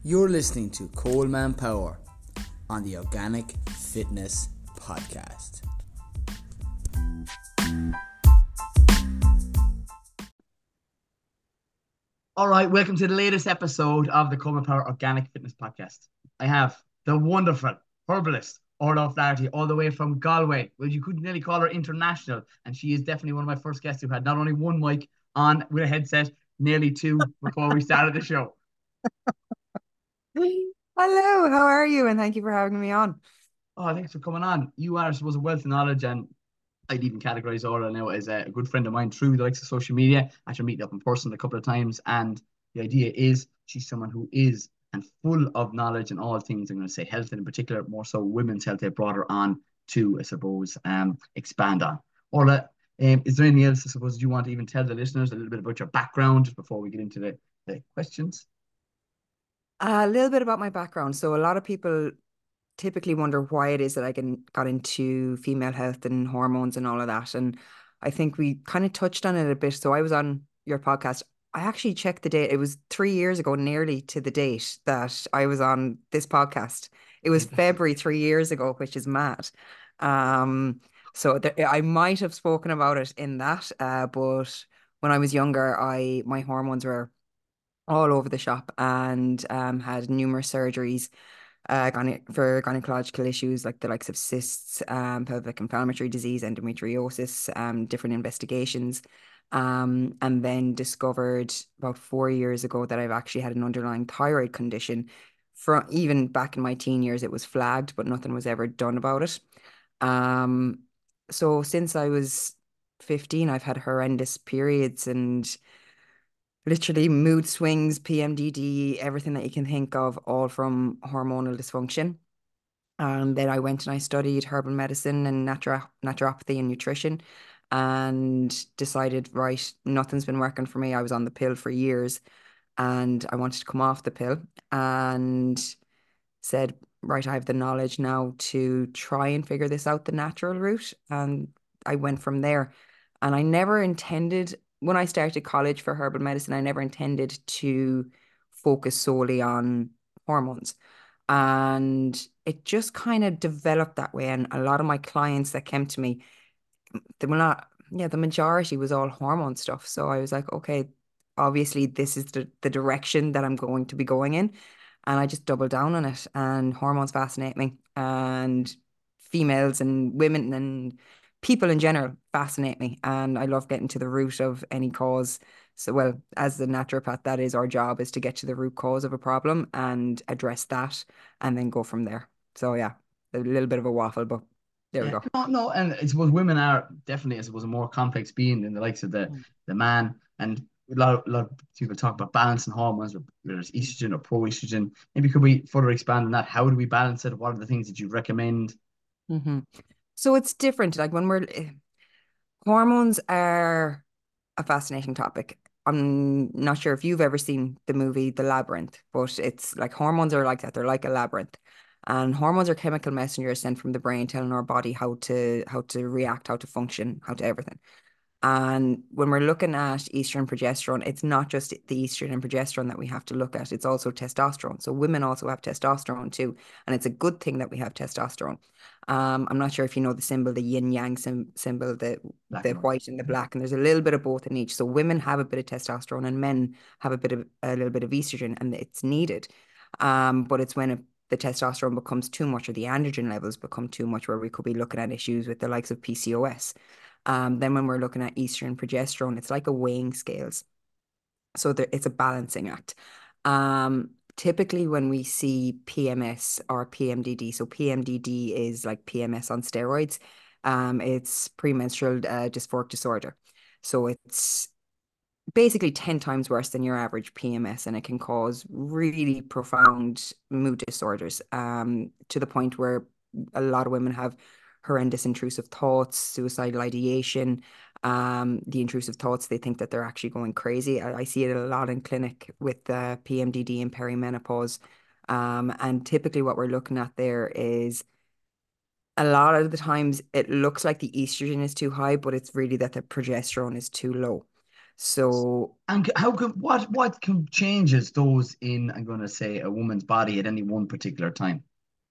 You're listening to Coleman Power on the Organic Fitness Podcast. All right, welcome to the latest episode of the Coleman Power Organic Fitness Podcast. I have the wonderful herbalist Orla Flaherty all the way from Galway. Well, you could nearly call her international, and she is definitely one of my first guests who had not only one mic on with a headset, nearly two before we started the show. Hello, how are you? And thank you for having me on. Oh, thanks for coming on. You are, I suppose, a wealth of knowledge, and I'd even categorize Orla now as a good friend of mine through the likes of social media. After meeting up in person a couple of times, and the idea is she's someone who is and full of knowledge in all things. I'm going to say health, and in particular, more so women's health. I brought her on to, I suppose, expand on. Orla, is there anything else, I suppose, you want to even tell the listeners a little bit about your background just before we get into the questions? A little bit about my background. So, a lot of people typically wonder why it is that got into female health and hormones and all of that. And I think we kind of touched on it a bit. So, I was on your podcast. I actually checked the date. It was 3 years ago, nearly to the date that I was on this podcast. It was February 3 years ago, which is mad. Um, I might have spoken about it in that, but when I was younger, I my hormones were all over the shop and had numerous surgeries for gynecological issues like the likes of cysts, pelvic inflammatory disease, endometriosis, different investigations. And then discovered about 4 years ago that I've actually had an underlying thyroid condition. From even back in my teen years, it was flagged, but nothing was ever done about it. Um, so since I was 15, I've had horrendous periods and literally mood swings, PMDD, everything that you can think of, all from hormonal dysfunction. And then I went and I studied herbal medicine and naturopathy and nutrition and decided, right, nothing's been working for me. I was on the pill for years and I wanted to come off the pill and said, right, I have the knowledge now to try and figure this out the natural route. And I went from there. And I never intended, when I started college for herbal medicine, I never intended to focus solely on hormones. And it just kind of developed that way. And a lot of my clients that came to me, they were not, yeah, the majority was all hormone stuff. So I was like, okay, obviously this is the direction that I'm going to be going in. And I just doubled down on it. And hormones fascinate me. And females and women and people in general fascinate me. And I love getting to the root of any cause. So, well, as the naturopath, that is our job, is to get to the root cause of a problem and address that and then go from there. So yeah, a little bit of a waffle, but there we Yeah, go. no, and I suppose women are definitely, I suppose, a more complex being than the likes of the man. And a lot of people talk about balancing hormones, whether it's estrogen or pro-estrogen. Maybe could we further expand on that? How do we balance it? What are the things that you recommend? Hmm. So it's different. Like when hormones are a fascinating topic. I'm not sure if you've ever seen the movie The Labyrinth, but it's like hormones are like that. They're like a labyrinth. And hormones are chemical messengers sent from the brain telling our body how to react, how to function, how to everything. And when we're looking at estrogen and progesterone, it's not just the estrogen and progesterone that we have to look at, it's also testosterone. So women also have testosterone too. And it's a good thing that we have testosterone. I'm not sure if you know the symbol, the yin yang symbol, Black the and white. white and the black, and there's a little bit of both in each. So women have a bit of testosterone and men have a little bit of estrogen, and it's needed. But it's when the testosterone becomes too much or the androgen levels become too much where we could be looking at issues with the likes of PCOS. Then when we're looking at estrogen and progesterone, it's like a weighing scales. So it's a balancing act. Typically when we see PMS or PMDD, so PMDD is like PMS on steroids. It's premenstrual dysphoric disorder. So it's basically 10 times worse than your average PMS, and it can cause really profound mood disorders, to the point where a lot of women have horrendous intrusive thoughts, suicidal ideation. The intrusive thoughts, they think that they're actually going crazy. I see it a lot in clinic with PMDD and perimenopause. And typically what we're looking at there is a lot of the times it looks like the estrogen is too high, but it's really that the progesterone is too low. So And how can what can changes those in, I'm going to say, a woman's body at any one particular time?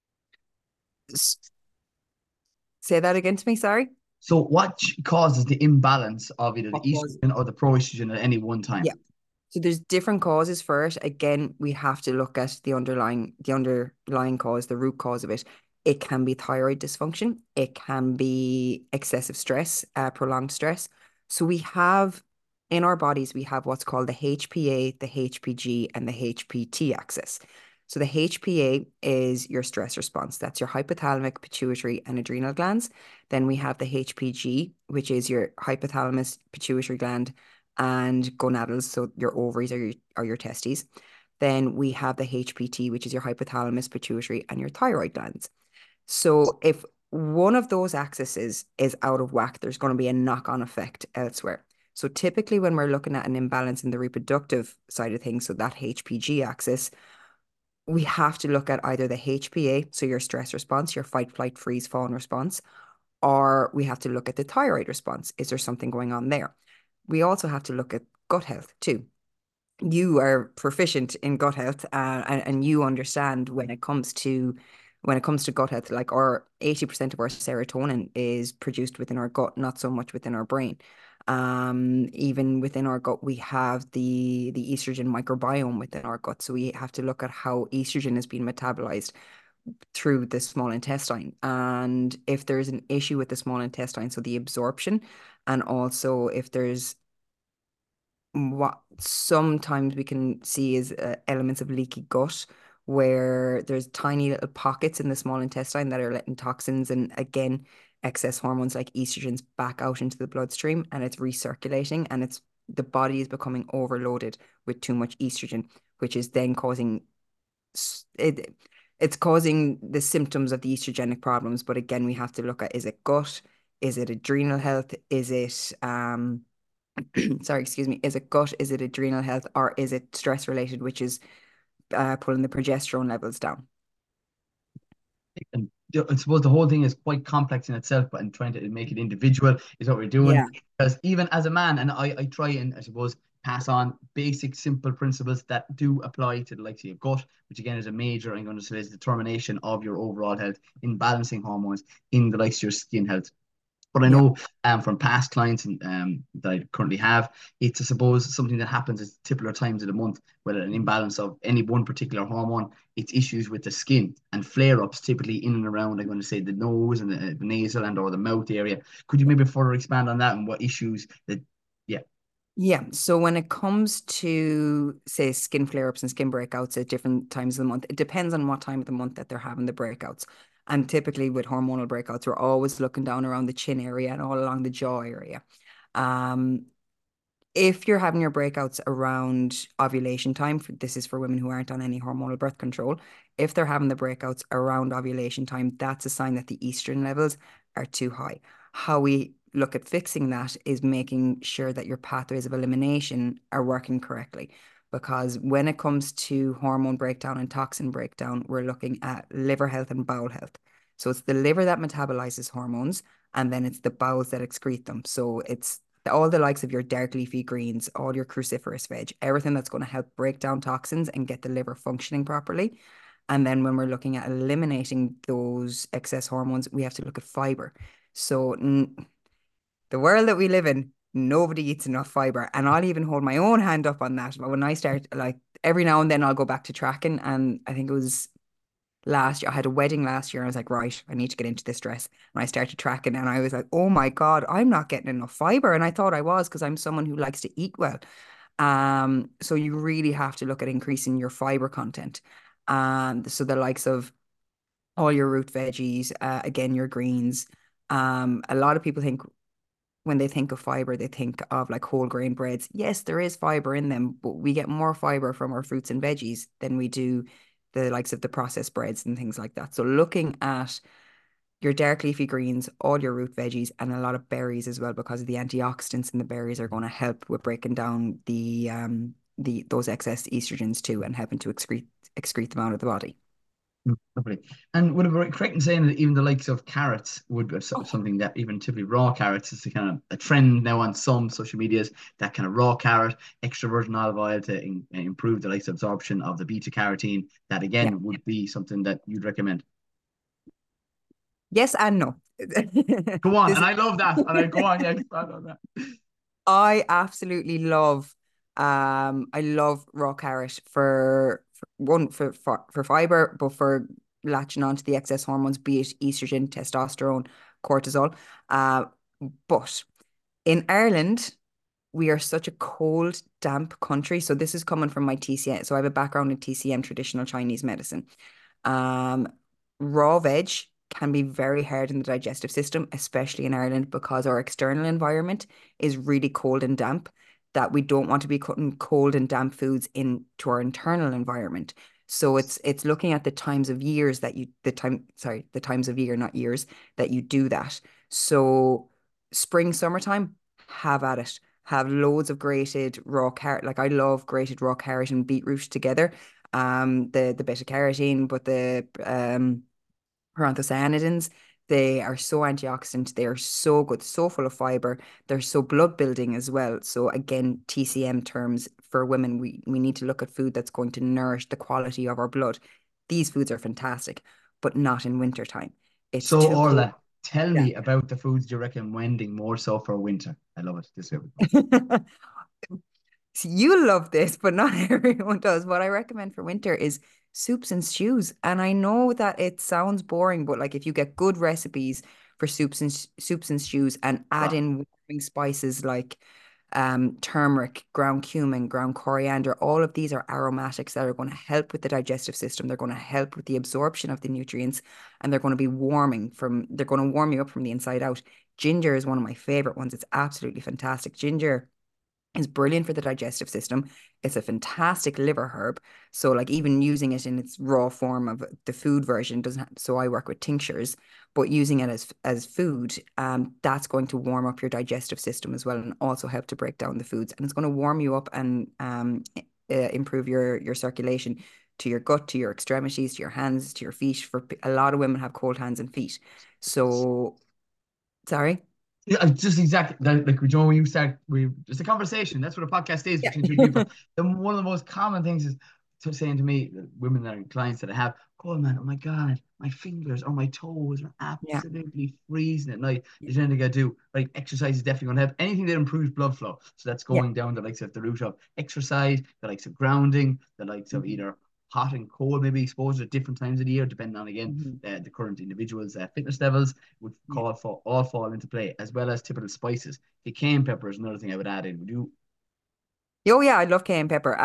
say that again to me, sorry. So what causes the imbalance of either the What cause? estrogen or the proestrogen at any one time? Yeah. So there's different causes for it. Again, we have to look at the underlying cause, the root cause of it. It can be thyroid dysfunction. It can be excessive stress, prolonged stress. So we have in our bodies, we have what's called the HPA, the HPG, and the HPT axis. So the HPA is your stress response. That's your hypothalamic, pituitary, and adrenal glands. Then we have the HPG, which is your hypothalamus, pituitary gland, and gonadals, so your ovaries or your testes. Then we have the HPT, which is your hypothalamus, pituitary, and your thyroid glands. So if one of those axes is out of whack, there's going to be a knock-on effect elsewhere. So typically when we're looking at an imbalance in the reproductive side of things, so that HPG axis, we have to look at either the HPA, so your stress response, your fight, flight, freeze, fawn response, or we have to look at the thyroid response. Is there something going on there? We also have to look at gut health too. You are proficient in gut health, and you understand when it comes to gut health, like our 80% of our serotonin is produced within our gut, not so much within our brain. Even within our gut, we have the estrogen microbiome within our gut. So we have to look at how estrogen is being metabolized through the small intestine. And if there's an issue with the small intestine, so the absorption, and also if there's what sometimes we can see is elements of leaky gut, where there's tiny little pockets in the small intestine that are letting toxins and again excess hormones like estrogens back out into the bloodstream, and it's recirculating, and the body is becoming overloaded with too much estrogen, which is then causing it it's causing the symptoms of the estrogenic problems. But again, we have to look at, is it gut? Is it adrenal health? Is it sorry, excuse me, is it gut? Is it adrenal health? Or is it stress related, which is pulling the progesterone levels down? And I suppose the whole thing is quite complex in itself, but in trying to make it individual is what we're doing. Yeah. Because even as a man, and I try and I suppose pass on basic, simple principles that do apply to the likes of your gut, which again is a major, I'm going to say, is determination of your overall health in balancing hormones in the likes of your skin health. But I Yeah. know from past clients that I currently have, it's I suppose something that happens at typical times of the month, whether an imbalance of any one particular hormone, it's issues with the skin and flare-ups typically in and around, I'm going to say, the nose and the nasal and or the mouth area. Could you maybe further expand on that and what issues that, yeah. Yeah. So when it comes to, say, skin flare-ups and skin breakouts at different times of the month, it depends on what time of the month that they're having the breakouts. And typically with hormonal breakouts, we're always looking down around the chin area and all along the jaw area. Um, if you're having your breakouts around ovulation time, this is for women who aren't on any hormonal birth control. If they're having the breakouts around ovulation time, that's a sign that the estrogen levels are too high. How we look at fixing that is making sure that your pathways of elimination are working correctly. Because when it comes to hormone breakdown and toxin breakdown, we're looking at liver health and bowel health. So it's the liver that metabolizes hormones, and then it's the bowels that excrete them. So it's all the likes of your dark leafy greens, all your cruciferous veg, everything that's going to help break down toxins and get the liver functioning properly. And then when we're looking at eliminating those excess hormones, we have to look at fiber. So the world that we live in, nobody eats enough fiber. And I'll even hold my own hand up on that. But when I start, like every now and then I'll go back to tracking. And I think it was last year, I had a wedding last year. And I was like, right, I need to get into this dress. And I started tracking and I was like, oh my God, I'm not getting enough fiber. And I thought I was, because I'm someone who likes to eat well. So you really have to look at increasing your fiber content. So the likes of all your root veggies, again, your greens. A lot of people think when they think of fiber, they think of like whole grain breads. Yes, there is fiber in them, but we get more fiber from our fruits and veggies than we do the likes of the processed breads and things like that. So looking at your dark leafy greens, all your root veggies, and a lot of berries as well, because of the antioxidants in the berries are going to help with breaking down the those excess estrogens too, and helping to excrete them out of the body. Lovely. And would it be correct in saying that even the likes of carrots would be Oh, something that even typically raw carrots is a kind of a trend now on some social medias, that kind of raw carrot, extra virgin olive oil to improve the likes absorption of the beta carotene. That yeah. again would be something that you'd recommend. Yes and no. Go on, This and is I love that. And I go on, yeah, expand on that. I absolutely love I love raw carrot for one for fiber, but for latching onto the excess hormones, be it estrogen, testosterone, cortisol. Uh, but in Ireland, we are such a cold, damp country. So this is coming from my TCM. So I have a background in TCM, traditional Chinese medicine. Um, Raw veg can be very hard in the digestive system, especially in Ireland, because our external environment is really cold and damp, that we don't want to be cutting cold and damp foods into our internal environment. So it's looking at the times of years that you the time sorry, the times of year, not years, that you do that. So spring, summertime, have at it. Have loads of grated raw carrot. Like I love grated raw carrot and beetroot together, the beta carotene, but the proanthocyanidins, they are so antioxidant, they are so good, so full of fiber, they're so blood building as well. So again, TCM terms for women, we need to look at food that's going to nourish the quality of our blood. These foods are fantastic, but not in winter time. It's So, too cold. Orla, tell Yeah. me about the foods you're recommending more so for winter. I love it. This way. So you love this, but not everyone does. What I recommend for winter is soups and stews. And I know that it sounds boring, but like if you get good recipes for soups and stews and add Ah, in warming spices like turmeric, ground cumin, ground coriander, all of these are aromatics that are going to help with the digestive system. They're going to help with the absorption of the nutrients, and they're going to be they're going to warm you up from the inside out. Ginger is one of my favorite ones. It's absolutely fantastic. Ginger is brilliant for the digestive system. It's a fantastic liver herb. So like even using it in its raw form of the food version doesn't have, so I work with tinctures, but using it as food, that's going to warm up your digestive system as well and also help to break down the foods. And it's going to warm you up and improve your circulation to your gut, to your extremities, to your hands, to your feet. For a lot of women have cold hands and feet. So sorry. yeah, just exactly that, like Joe, when you start, we it's a conversation. That's what a podcast is Yeah. between two people. Then one of the most common things is saying to me, women that are clients that I have, oh man, oh my God, my fingers or my toes are Yeah. absolutely freezing at night. Yeah. There's anything I do. Like exercise is definitely going to help. Anything that improves blood flow. So that's Yeah. going down the likes of the route of exercise, the likes of grounding, the likes of Mhm. either hot and cold, maybe exposure at different times of the year, depending on again Mhm. the current individual's fitness levels would Yeah. all fall into play, as well as typical spices. The cayenne pepper is another thing I would add in. Would you? Oh yeah, I love cayenne pepper.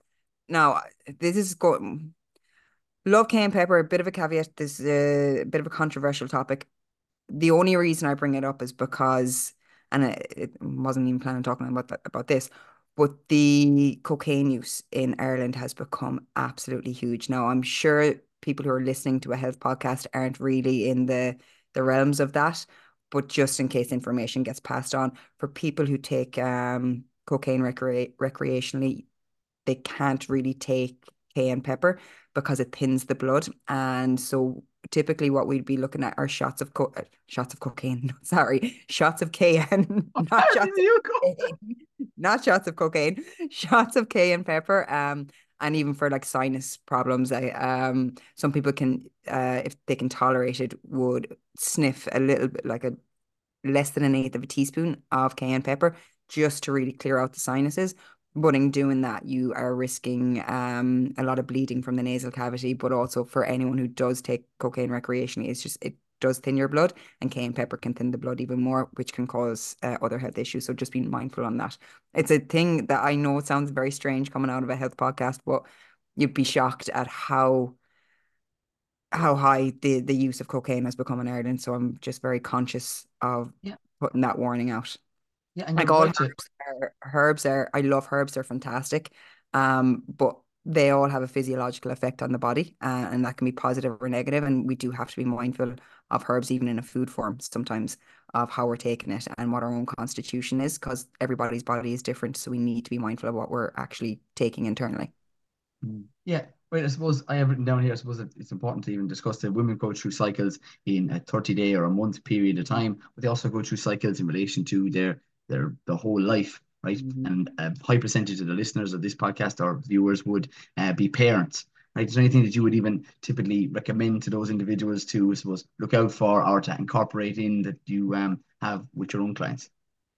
Now this is go love cayenne pepper. A bit of a caveat. This is a bit of a controversial topic. The only reason I bring it up is because, and it wasn't even planning on talking about this, but the cocaine use in Ireland has become absolutely huge. Now, I'm sure people who are listening to a health podcast aren't really in the realms of that, but just in case information gets passed on, for people who take cocaine recreationally, they can't really take cayenne pepper because it thins the blood. And so typically what we'd be looking at are shots of cocaine. Sorry, shots of cayenne, not How did shots of you go? cocaine, not shots of cocaine, shots of cayenne pepper. And even for like sinus problems, I some people can if they can tolerate it, would sniff a little bit like a less than an eighth of a teaspoon of cayenne pepper just to really clear out the sinuses. But in doing that, you are risking a lot of bleeding from the nasal cavity. But also for anyone who does take cocaine recreationally, it does thin your blood, and cayenne pepper can thin the blood even more, which can cause other health issues. So just be mindful on that. It's a thing that I know it sounds very strange coming out of a health podcast, but you'd be shocked at how high the use of cocaine has become in Ireland. So I'm just very conscious of Yeah, putting that warning out. yeah, and you're Like all right to. herbs are, I love herbs, they're fantastic. But they all have a physiological effect on the body, and that can be positive or negative. And we do have to be mindful of herbs, even in a food form, sometimes of how we're taking it and what our own constitution is, because everybody's body is different. So we need to be mindful of what we're actually taking internally. Yeah, Right, I suppose I have written down here. I suppose it's important to even discuss that women go through cycles in a 30-day or a month period of time, but they also go through cycles in relation to their the whole life, right? Mhm. And a high percentage of the listeners of this podcast or viewers would be parents, right? Is there anything that you would even typically recommend to those individuals to, I suppose, look out for or to incorporate in that you have with your own clients?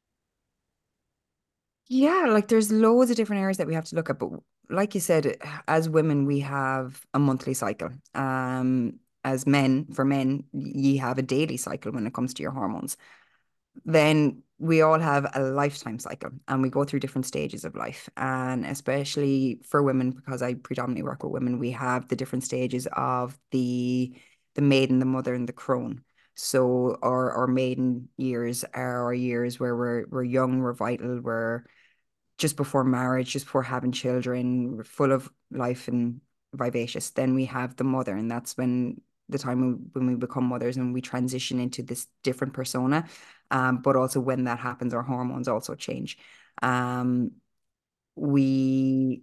Yeah, like there's loads of different areas that we have to look at, but like you said, as women, we have a monthly cycle. As men, for men, you have a daily cycle when it comes to your hormones. Then we all have a lifetime cycle and we go through different stages of life. And especially for women, because I predominantly work with women, we have the different stages of the maiden, the mother, and the crone. So our maiden years are our years where we're young, we're vital, we're just before marriage, just before having children, we're full of life and vivacious. Then we have the mother, and that's when the time when we become mothers and we transition into this different persona. But also when that happens, our hormones also change. Um, we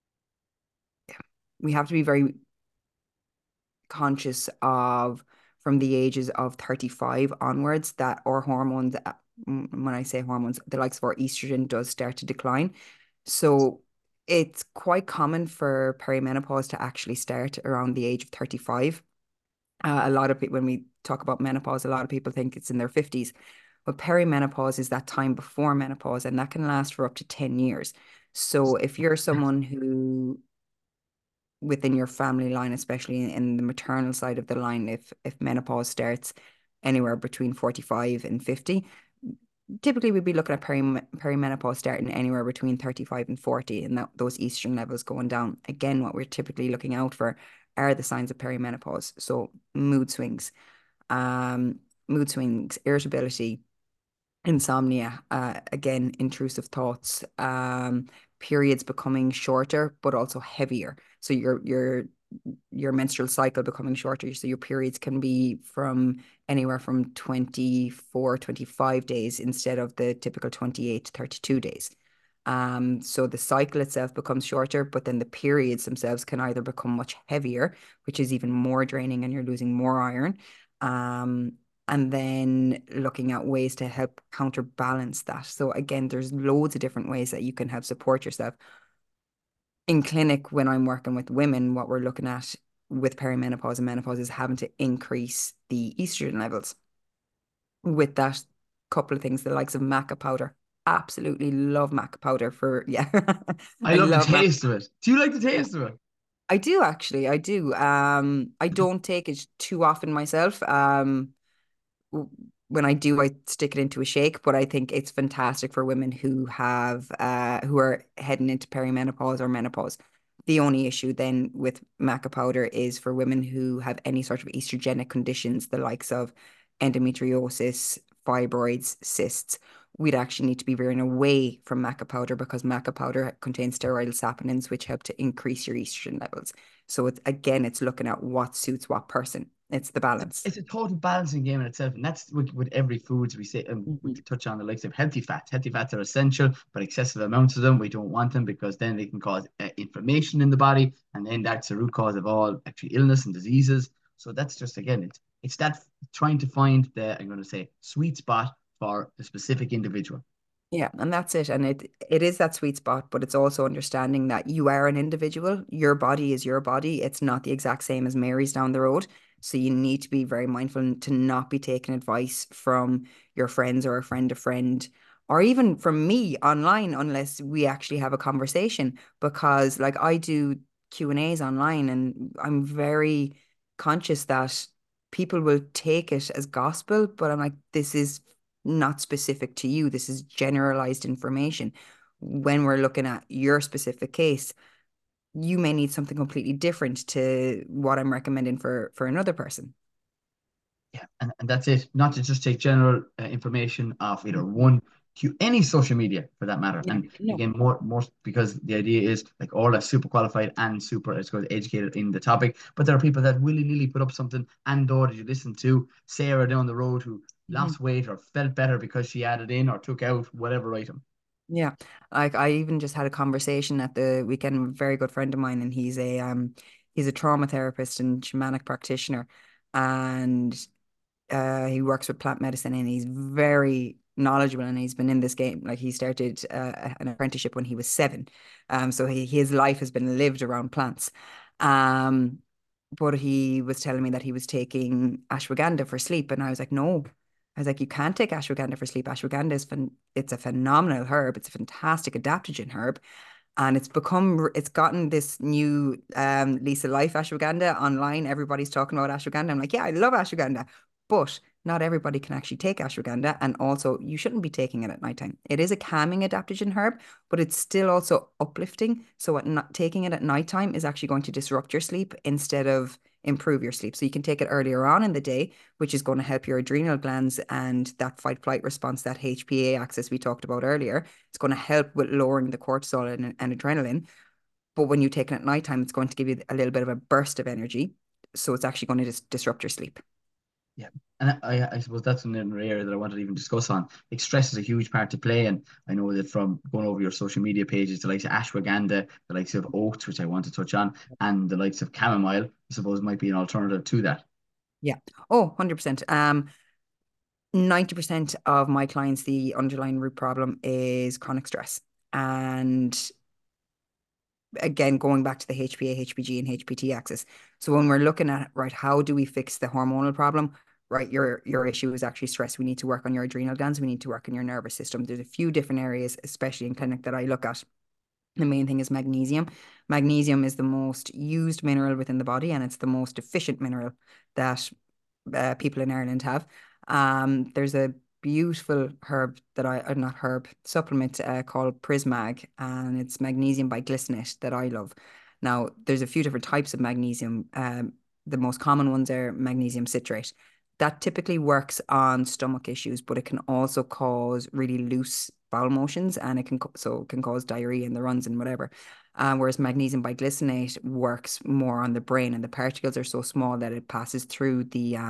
we have to be very conscious of from the ages of 35 onwards that our hormones, when I say hormones, the likes of our estrogen does start to decline. So it's quite common for perimenopause to actually start around the age of 35. A lot of people, when we talk about menopause, a lot of people think it's in their 50s. But perimenopause is that time before menopause, and that can last for up to 10 years. So if you're someone who within your family line, especially in the maternal side of the line, if menopause starts anywhere between 45 and 50, typically we'd be looking at perimenopause starting anywhere between 35 and 40, and those estrogen levels going down. Again, what we're typically looking out for are the signs of perimenopause. So um, mood swings, irritability, insomnia, again, intrusive thoughts, periods becoming shorter but also heavier. So your menstrual cycle becoming shorter. So your periods can be from anywhere from 24, 25 days instead of the typical 28 to 32 days. So the cycle itself becomes shorter, but then the periods themselves can either become much heavier, which is even more draining and you're losing more iron. Um, and then looking at ways to help counterbalance that. So again, there's loads of different ways that you can help support yourself. In clinic, when I'm working with women, what we're looking at with perimenopause and menopause is having to increase the estrogen levels. With that, couple of things, the likes of maca powder. Absolutely love maca powder for, yeah. I I love the love maca. taste of it. Do you like the Yeah, taste of it? I do actually. I do. I don't take it too often myself. When I do, I stick it into a shake, but I think it's fantastic for women who are heading into perimenopause or menopause. The only issue then with maca powder is for women who have any sort of estrogenic conditions, the likes of endometriosis, fibroids, cysts. We'd actually need to be veering away from maca powder because maca powder contains steroidal saponins, which help to increase your estrogen levels. So it's looking at what suits what person. It's the balance. It's a total balancing game in itself, and that's with every foods we say. And we Mhm. could touch on the likes of healthy fats. Healthy fats are essential, but excessive amounts of them we don't want them because then they can cause inflammation in the body, and then that's the root cause of all actually illness and diseases. So that's just again, it's that trying to find the I'm going to say sweet spot for the specific individual. Yeah, and that's it. And it is that sweet spot, but it's also understanding that you are an individual. Your body is your body. It's not the exact same as Mary's down the road. So you need to be very mindful to not be taking advice from your friends or a friend, or even from me online unless we actually have a conversation. Because like I do Q&As online and I'm very conscious that people will take it as gospel, but I'm like, this is not specific to you. This is generalized information. When we're looking at your specific case, you may need something completely different to what I'm recommending for another person. Yeah, and that's it. Not to just take general information off either Mhm. one to any social media for that matter. Yeah, And no. again, more because the idea is like all are super qualified and super, let's go educated in the topic. But there are people that willy-nilly put up something. And or did you listen to Sarah down the road who Mhm. lost weight or felt better because she added in or took out whatever item? Yeah. Like I even just had a conversation at the weekend with a very good friend of mine and he's a trauma therapist and shamanic practitioner, and he works with plant medicine, and he's very knowledgeable, and he's been in this game. Like, he started an apprenticeship when he was 7. So his life has been lived around plants. Um, but he was telling me that he was taking ashwagandha for sleep, and I was like, no. I was like, you can't take ashwagandha for sleep. Ashwagandha it's a phenomenal herb. It's a fantastic adaptogen herb. And it's gotten this new Lisa Life ashwagandha online. Everybody's talking about ashwagandha. I'm like, yeah, I love ashwagandha, but not everybody can actually take ashwagandha. And also, you shouldn't be taking it at nighttime. It is a calming adaptogen herb, but it's still also uplifting. So not taking it at nighttime is actually going to disrupt your sleep instead of improve your sleep. So you can take it earlier on in the day, which is going to help your adrenal glands and that fight flight response, that HPA axis we talked about earlier. It's going to help with lowering the cortisol and adrenaline. But when you take it at nighttime, it's going to give you a little bit of a burst of energy. So it's actually going to disrupt your sleep. Yeah. And I suppose that's another area that I wanted to even discuss on. Like, stress is a huge part to play. And I know that from going over your social media pages, the likes of ashwagandha, the likes of oats, which I want to touch on, and the likes of chamomile, I suppose might be an alternative to that. Yeah. Oh, 100%. 90% of my clients, the underlying root problem is chronic stress. And again, going back to the HPA, HPG, and HPT axis. So when we're looking at, right, how do we fix the hormonal problem? Right, your issue is actually stress. We need to work on your adrenal glands. We need to work on your nervous system. There's a few different areas, especially in clinic, that I look at. The main thing is magnesium. Magnesium is the most used mineral within the body, and it's the most efficient mineral that people in Ireland have. There's a beautiful herb that not herb, supplement called Prismag, and it's magnesium biglycinate that I love. Now, there's a few different types of magnesium. The most common ones are magnesium citrate. That typically works on stomach issues, but it can also cause really loose bowel motions, and it can cause diarrhea in the runs and whatever. Whereas magnesium biglycinate works more on the brain, and the particles are so small that it passes through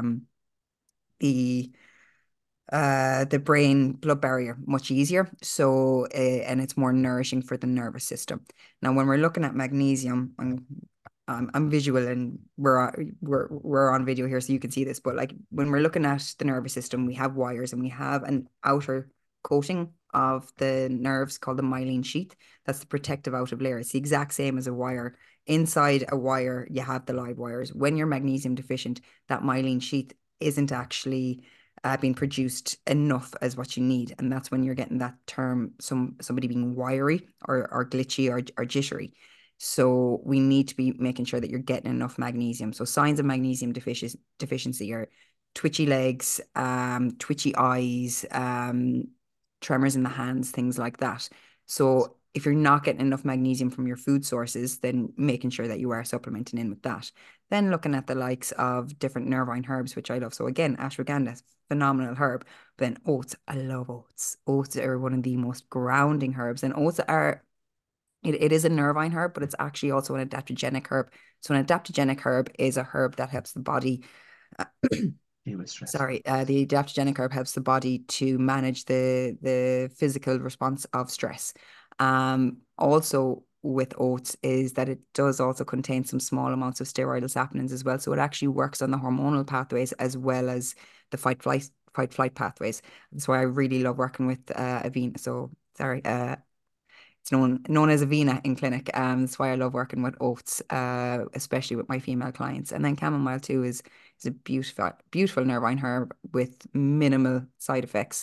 the the brain blood barrier much easier. So and it's more nourishing for the nervous system. Now, when we're looking at magnesium, I'm visual, and we're on video here, so you can see this. But like, when we're looking at the nervous system, we have wires, and we have an outer coating of the nerves called the myelin sheath. That's the protective outer layer. It's the exact same as a wire. Inside a wire, you have the live wires. When you're magnesium deficient, that myelin sheath isn't actually being produced enough as what you need, and that's when you're getting that term, somebody being wiry or glitchy or jittery. So we need to be making sure that you're getting enough magnesium. So signs of magnesium deficiency are twitchy legs, twitchy eyes, tremors in the hands, things like that. So if you're not getting enough magnesium from your food sources, then making sure that you are supplementing in with that. Then looking at the likes of different nervine herbs, which I love. So again, ashwagandha, phenomenal herb. But then oats, I love oats. Oats are one of the most grounding herbs, and oats are it is a nervine herb, but it's actually also an adaptogenic herb. So an adaptogenic herb is a herb that helps the body. Deal with stress. Sorry, the adaptogenic herb helps the body to manage the physical response of stress. Also with oats is that it does also contain some small amounts of steroidal saponins as well. So it actually works on the hormonal pathways as well as the fight flight pathways. That's why I really love working with Avena. So sorry, it's known as Avena in clinic. That's why I love working with oats, especially with my female clients. And then chamomile too is a beautiful nervine herb with minimal side effects.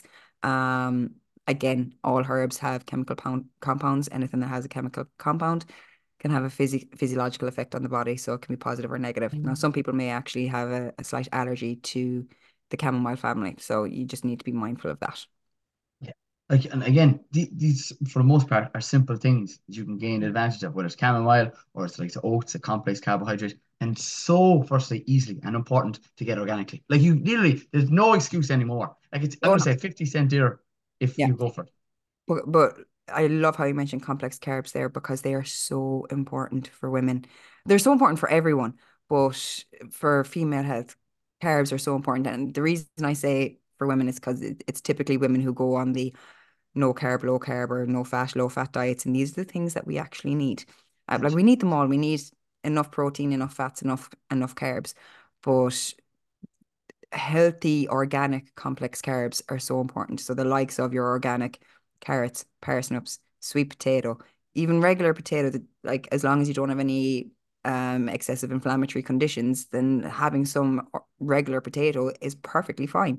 Again, all herbs have chemical compounds. Anything that has a chemical compound can have a physiological effect on the body, so it can be positive or negative. Now, some people may actually have a slight allergy to the chamomile family, so you just need to be mindful of that. Yeah. Like, and again, these for the most part are simple things that you can gain advantage of, whether it's chamomile or it's like the oats, a complex carbohydrate, and so firstly easily and important to get organically. Like, you literally, there's no excuse anymore. Like, I'm Oh gonna no, say 50 cent dear if yeah. you go for it. But I love how you mentioned complex carbs there, because they are so important for women. They're so important for everyone, but for female health, carbs are so important. And the reason I say for women is because it's typically women who go on the no carb, low carb, or no fat, low fat diets. And these are the things that we actually need. Like, we need them all. We need enough protein, enough fats, enough carbs. But healthy, organic, complex carbs are so important. So the likes of your organic carrots, parsnips, sweet potato, even regular potato, like as long as you don't have any excessive inflammatory conditions, then having some regular potato is perfectly fine.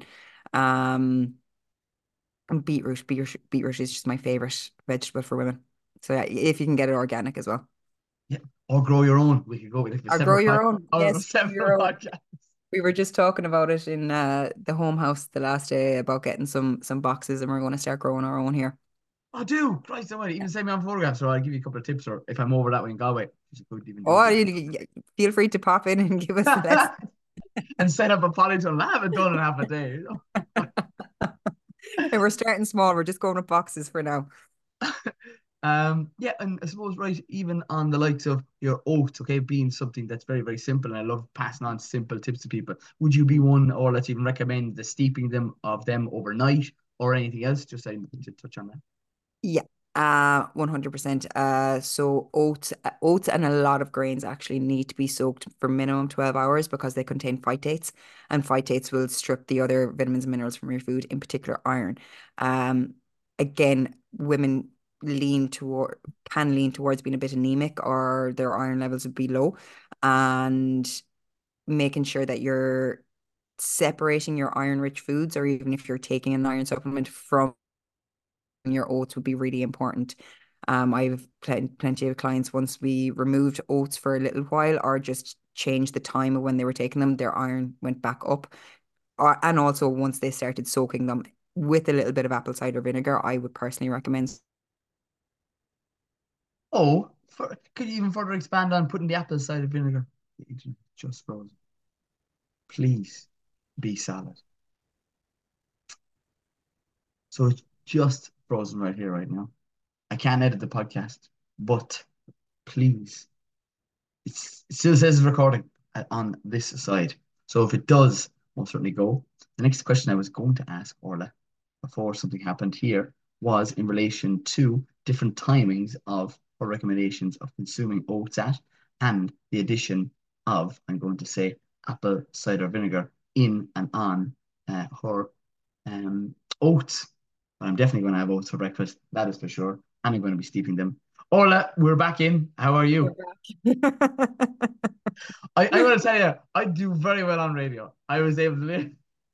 And beetroot is just my favorite vegetable for women. So yeah, if you can get it organic as well. Yeah. Or grow your own. We could go with like a Or grow separate your own. a Yes, grow separate your own. podcast. We were just talking about it in the home house the last day about getting some boxes, and we're going to start growing our own here. I do. Christ almighty. Even send me on photographs, or I'll give you a couple of tips, or if I'm over that way in Galway, which I could even do Oh, it. feel free to pop in and give us the best. And set up a polytunnel. I haven't done it in half a day. And we're starting small. We're just going with boxes for now. Yeah, and I suppose right, even on the likes of your oats, okay, being something that's very, very simple, and I love passing on simple tips to people. Would you be one, or let's even recommend the steeping them overnight, or anything else? Just to touch on that. Yeah, 100%. So oats and a lot of grains actually need to be soaked for minimum 12 hours because they contain phytates, and phytates will strip the other vitamins and minerals from your food, in particular iron. Um, Again, women can lean towards being a bit anemic, or their iron levels would be low, and making sure that you're separating your iron-rich foods, or even if you're taking an iron supplement from your oats, would be really important. I've plenty of clients, once we removed oats for a little while or just changed the time of when they were taking them, their iron went back up. And also once they started soaking them with a little bit of apple cider vinegar, I would personally recommend. Oh, could you even further expand on putting the apple cider vinegar? Just frozen. Please be salad. So it's just frozen right here, right now. I can't edit the podcast, but please, it still says recording on this side. So if it does, most certainly go. The next question I was going to ask Orla before something happened here was in relation to different timings of or recommendations of consuming oats at, and the addition of, I'm going to say, apple cider vinegar in and on her oats. But I'm definitely going to have oats for breakfast, that is for sure. And I'm going to be steeping them. Orla, we're back in. How are We're you? back. I want to tell you, I do very well on radio. I was able to live.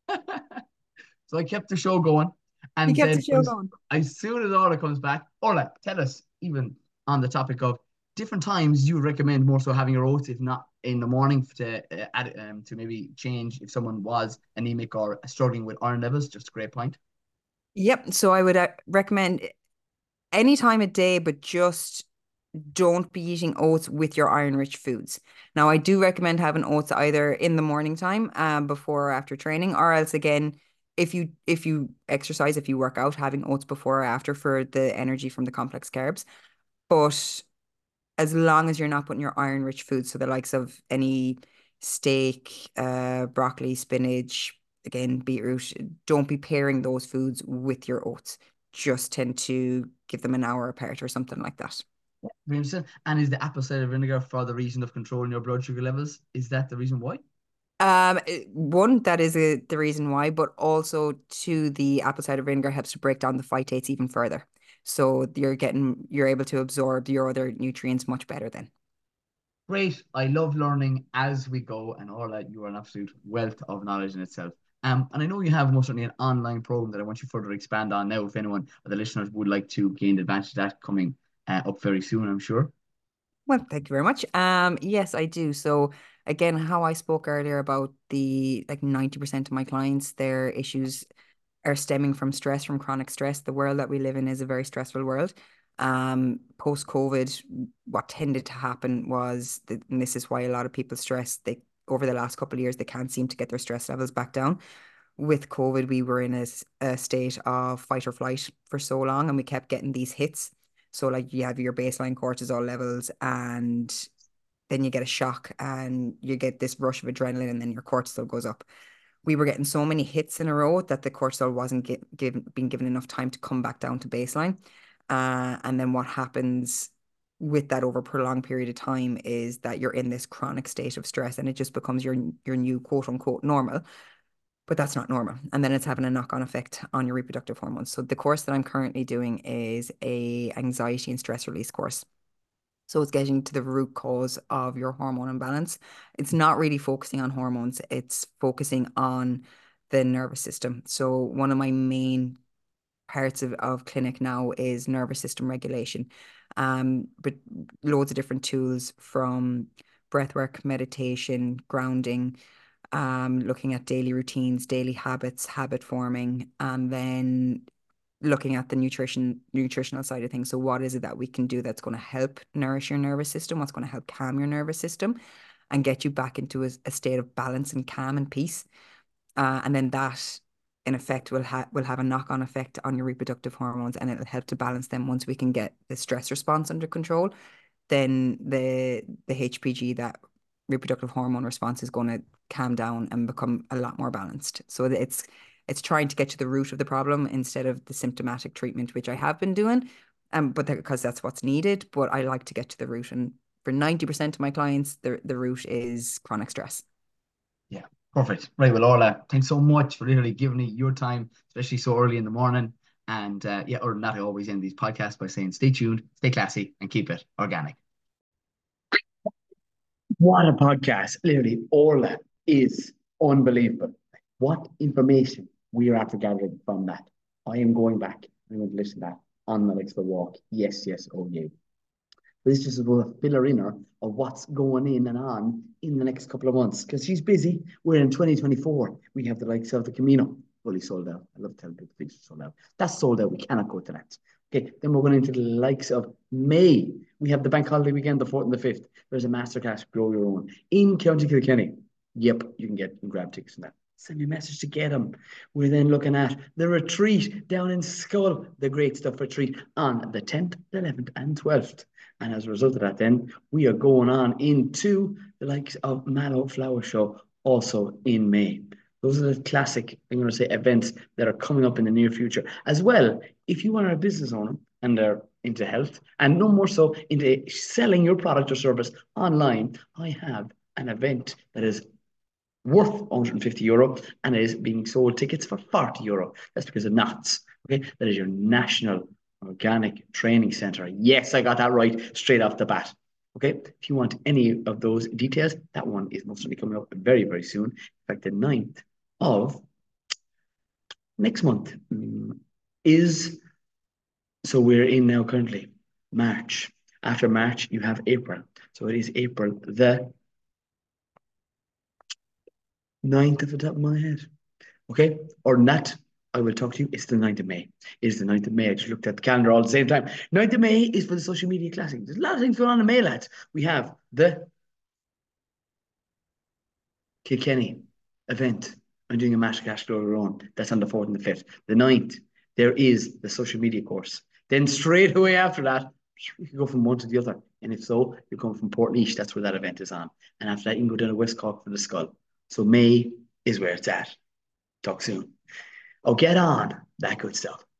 So I kept the show going. You And kept the then show going. as soon as Orla comes back, Orla, tell us, even on the topic of different times you recommend more so having your oats, if not in the morning, to add to maybe change if someone was anemic or struggling with iron levels. Just a great point. Yep. So I would recommend any time of day, but just don't be eating oats with your iron-rich foods. Now, I do recommend having oats either in the morning time, before or after training, or else again, if you exercise, if you work out, having oats before or after for the energy from the complex carbs. But as long as you're not putting your iron-rich foods, so the likes of any steak, broccoli, spinach, again, beetroot, don't be pairing those foods with your oats. Just tend to give them an hour apart or something like that. Very interesting. And is the apple cider vinegar for the reason of controlling your blood sugar levels? Is that the reason why? One, that is the reason why, but also two, the apple cider vinegar helps to break down the phytates even further. So you're able to absorb your other nutrients much better then. Great. I love learning as we go, and all that. You are an absolute wealth of knowledge in itself. And I know you have most certainly an online program that I want you to further expand on now. If anyone of the listeners would like to gain advantage of that coming up very soon, I'm sure. Well, thank you very much. Yes, I do. So again, how I spoke earlier about the like 90% of my clients, their issues are stemming from stress, from chronic stress. The world that we live in is a very stressful world. Post-COVID, what tended to happen was that, and this is why a lot of people stress, they over the last couple of years, they can't seem to get their stress levels back down. With COVID, we were in a state of fight or flight for so long, and we kept getting these hits. So, like, you have your baseline cortisol levels, and then you get a shock, and you get this rush of adrenaline, and then your cortisol goes up. We were getting so many hits in a row that the cortisol wasn't being given enough time to come back down to baseline. And then what happens with that over a prolonged period of time is that you're in this chronic state of stress and it just becomes your new quote unquote normal. But that's not normal. And then it's having a knock-on effect on your reproductive hormones. So the course that I'm currently doing is a anxiety and stress release course. So it's getting to the root cause of your hormone imbalance. It's not really focusing on hormones, it's focusing on the nervous system. So one of my main parts of clinic now is nervous system regulation. But loads of different tools from breathwork, meditation, grounding, looking at daily routines, daily habits, habit forming, and then looking at the nutritional side of things. So what is it that we can do that's going to help nourish your nervous system? What's going to help calm your nervous system and get you back into a state of balance and calm and peace? And then that in effect will have a knock-on effect on your reproductive hormones, and it'll help to balance them. Once we can get the stress response under control, then the HPG, that reproductive hormone response, is going to calm down and become a lot more balanced. So it's trying to get to the root of the problem instead of the symptomatic treatment, which I have been doing, but because that's what's needed. But I like to get to the root, and for 90% of my clients, the root is chronic stress. Yeah, perfect. Right, well, Orla, thanks so much for literally giving me your time, especially so early in the morning. And yeah, other than that, I always end these podcasts by saying stay tuned, stay classy, and keep it organic. What a podcast. Literally, Orla is unbelievable. What information we are after gathering from that. I am going back. I'm going to listen to that on the next walk. Yes, yes, oh yeah. This is just a filler in her of what's going in and on in the next couple of months because she's busy. We're in 2024. We have the likes of the Camino fully sold out. I love telling people things are sold out. That's sold out. We cannot go to that. Okay, then we're going into the likes of May. We have the bank holiday weekend, the 4th and the 5th. There's a masterclass, Grow Your Own, in County Kilkenny. Yep, you can grab tickets from that. Send me a message to get them. We're then looking at the retreat down in Skull, the Great Stuff retreat on the 10th, 11th, and 12th. And as a result of that, then we are going on into the likes of Mallow Flower Show also in May. Those are the classic, I'm going to say, events that are coming up in the near future. As well, if you are a business owner and are into health, and no more so into selling your product or service online, I have an event that is worth €150 and it is being sold tickets for €40. That's because of NOTS. Okay, that is your National Organic Training Center. Yes, I got that right straight off the bat. Okay, if you want any of those details, that one is most certainly coming up very, very soon. In fact, the 9th of next month is, so we're in now currently March. After March, you have April. So it is April the 9th at the top of my head. Okay, or not. I will talk to you. It's the 9th of May. It is the 9th of May. I just looked at the calendar all at the same time. 9th of May is for the Social Media Classic. There's a lot of things going on in May, lads. We have the Kilkenny event. I'm doing a masterclass Grow Your Own. That's on the 4th and the 5th. The 9th, there is the social media course. Then straight away after that, you can go from one to the other. And if so, you're going from Portlaoise. That's where that event is on. And after that, you can go down to West Cork for the Skull. So May is where it's at. Talk soon. Oh, get on. That good stuff.